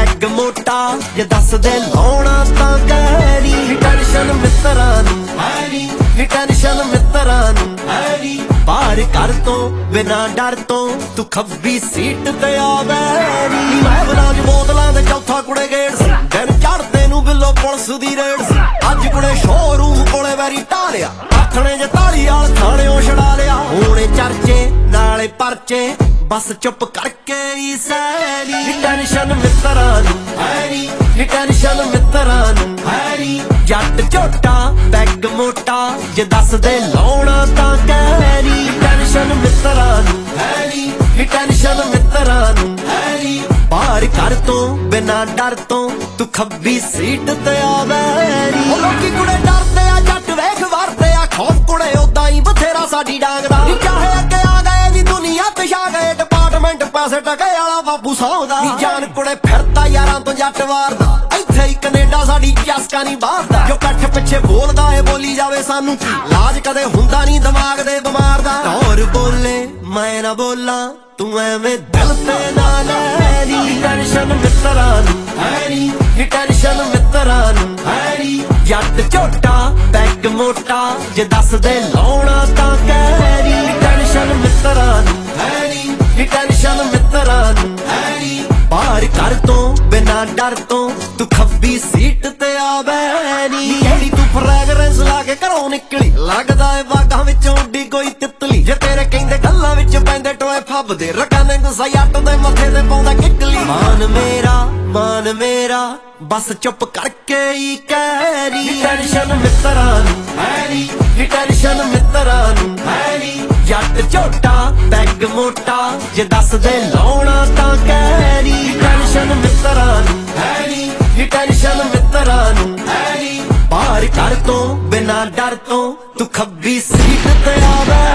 peg ਮੋਟਾ ਜੇ ਦੱਸ ਦੇ ਲਾਉਣਾ ਤਾਂ ਕਹਿ ਨੀ ਟੈਨਸ਼ਨ ਮਿੱਤਰਾਂ ਨੂੰ ਹੈ ਨੀ ਟੈਨਸ਼ਨ ਮਿੱਤਰਾਂ ਨੂੰ ਹੈ ਨੀ ਪਾਰ ਕਰ ਤੋਂ ਬਿਨਾ ਡਰ ਤੋਂ ਤੂੰ ਖੱਬੀ ਸੀਟ ਤੇ ਆਵੇ ਨੀ ਮੈਂ ਬਲਾਜ ਬੋਤਲਾਂ ਦੇ ਚੌਥਾ ਕੁੜੇ ਗੇੜ ਸੀ ਦਿਨ ਚੜਦੇ ਨੂੰ ਬਿੱਲੋ ਪੁਲਿਸ ਦੀ ਰੇਡ ਸੀ ਅੱਜ ਕੁੜੇ ਸ਼ੋਰੂਮ ਕੋਲੇ ਵੈਰੀ ਢਾਲਿਆ ਆਥਣੇ ਜੇ ਤਾਲੀ ਵਾਲ ਥਾਣਿਓਂ ਛੜਾ ਲਿਆ ਹੁਣੇ ਚਰਚੇ ਨਾਲੇ ਪਰਚੇ ਬਸ ਚੁੱਪ ਕਰਕੇ ਹੀ ਸੈਨੀ ਟੈਨਸ਼ਨ ਮਿੱਤਰਾਂ ਨੂੰ ਹੈ ਨੀ ਟੈਨਸ਼ਨ ਮਿੱਤਰਾਂ ਨੂੰ ਹੈ ਨੀ ਜੱਟ ਝੋਟਾ ਪੈਗ ਮੋਟਾ ਜੇ ਦੱਸ ਦੇ ਲਾਉਣਾ ਤਾਂ ਕਹਿ ਨੀ ਟੈਨਸ਼ਨ ਮਿੱਤਰਾਂ ਨੂੰ ਹੈ ਨੀ ਟੈਨਸ਼ਨ ਮਿੱਤਰਾਂ ਨੂੰ ਹੈ ਨੀ ਪਾਰ ਕਰ ਤੋਂ ਬਿਨਾ ਡਰ ਤੋਂ ਤੂੰ ਖੱਬੀ ਸੀਟ ਤੇ ਆਵੇ ਨੀ ਲੋਕੀ ਕੁੜੇ ਡਰਦੇ ਆ ਜੱਟ ਵੇਖ ਵਰਦੇ ਆ ਖੌਫ ਕੁੜੇ ਉਦਾਂ ਹੀ ਬਥੇਰਾ ਸਾਡੀ ਡਾਂਗ ਦਾ ਚਾਹੇ ਅੱਗੇ ਆ ਗਏ ਵੀ ਦੁਨੀਆ ਤੇ ਛਾ ਗਏ ਡਿਪਾਰਟਮੈਂਟ ਪੈਸੇ ਟਕੇ ਵਾਲਾ ਬਾਬੂ ਸੌਂਦਾ ਜਾਨ ਕੁੜੇ ਫਿਰਦਾ ਯਾਰਾਂ ਤੋਂ ਜੱਟ ਵਾਰਦਾ ਇੱਥੇ ਹੀ ਕੈਨੇਡਾ ਸਾਡੀ ਚਸਕਾ ਨਹੀਂ ਬਾਹਰਦਾ ਜੋ ਕੱਠ ਪਿੱਛੇ ਬੋਲਦਾ ਏ ਬੋਲੀ ਜਾਵੇ ਸਾਨੂੰ ਲਾਜ ਕਦੇ ਹੁੰਦਾ ਨਹੀਂ ਦਿਮਾਗ ਦੇ ਬਿਮਾਰ ਦਾ ਹੋਰ ਬੋਲੇ ਮੈਂ ਨਾ ਬੋਲਾਂ ਤੂੰ ਐਵੇਂ ਦਿਲ ਤੇ ਨਾ ਲੈ ਨੀ ਟੈਨਸ਼ਨ ਮਿੱਤਰਾਂ ਨੂੰ ਹੈ ਨੀ ਟੈਨਸ਼ਨ ਮਿੱਤਰਾਂ ਨੂੰ ਹੈ ਨੀ ਜੱਟ ਝੋਟਾ ਪੈਗ ਮੋਟਾ ਜੇ ਦੱਸ ਦੇ ਲਾਉਣਾ ਤਾਂ ਕਹਿ ਨੀ ਟੈਨਸ਼ਨ ਮਿੱਤਰਾਂ ਨੂੰ ਹੈ ਨੀ ਟੈਨਸ਼ਨ ਮਿੱਤਰਾਂ ਨੂੰ ਹੈ ਨੀ ਪਾਰ ਕਰ ਤੋਂ ਬਿਨਾ ਡਰ ਤੋਂ ਤੂੰ ਖੱਬੀ ਸੀਟ ਤੇ ਆਵੇ ਨੀ ਜਿਹੜੀ ਤੂੰ ਫਰੈਗਰੈਂਸ ਲਾ ਕੇ ਘਰੋਂ ਨਿਕਲੀ ਲੱਗਦਾ ਏ ਬਾਗਾਂ ਵਿੱਚੋਂ ਉੱਡੀ ਕੋਈ ਤਿੱਤਲੀ ਜੇ ਤੇਰੇ ਕਹਿੰਦੇ ਗੱਲਾਂ ਵਿੱਚ ਪੈਂਦੇ ਟੋਏ ਫੱਬਦੇ ਰਕਾਨੇ ਗੁੱਸਾ ਜੱਟ ਦੇ ਮੱਥੇ ਤੇ ਪਾਉਂਦਾ ਕਿੱਕਲੀ ਮਾਨ ਮੇਰਾ ਬਸ ਚੁੱਪ ਕਰਕੇ ਹੀ ਕਹਿ ਨੀ ਟੈਨਸ਼ਨ ਮਿੱਤਰਾਂ ਨੂੰ ਹੈ ਨੀ ਟੈਨਸ਼ਨ ਮਿੱਤਰਾਂ ਨੂੰ ਹੈ ਨੀ ਜੱਟ ਝੋਟਾ ਪੈਗ ਮੋਟਾ ਜੇ ਦੱਸ ਦੇ ਲਾਉਣਾ ਤਾਂ ਕਹਿ ਨੀ ਟੈਨਸ਼ਨ ਮਿੱਤਰਾਂ ਨੂੰ ਹੈ ਨੀ ਟੈਨਸ਼ਨ ਮਿੱਤਰਾਂ ਨੂੰ ਹੈ ਨੀ ਪਾਰ ਕਰ ਤੋਂ ਬਿਨਾ ਡਰ ਤੋਂ ਤੂੰ ਖੱਬੀ ਸੀਟ ਤੇ ਆਵੇ